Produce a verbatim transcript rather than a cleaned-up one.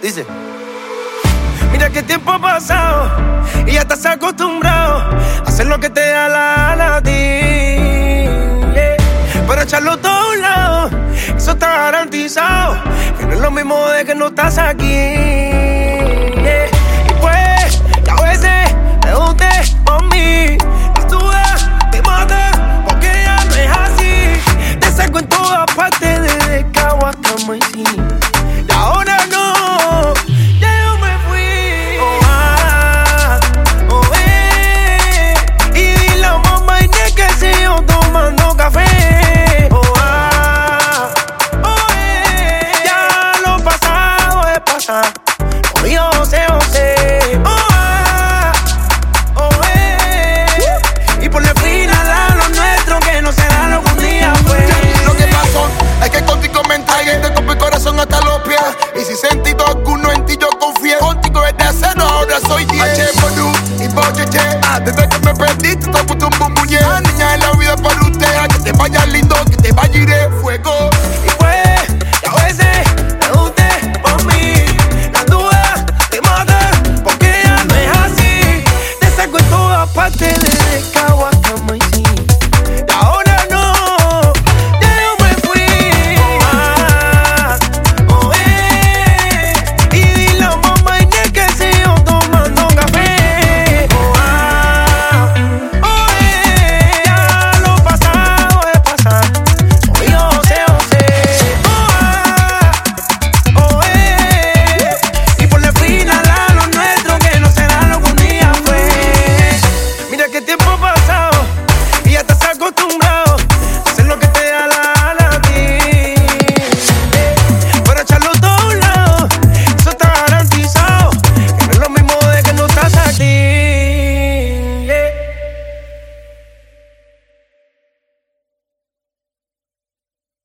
Dice: mira que tiempo ha pasado y ya estás acostumbrado a hacer lo que te da la gana a ti, yeah. Pero echarlo todo a un lado, eso está garantizado, que no es lo mismo de que no estás aquí.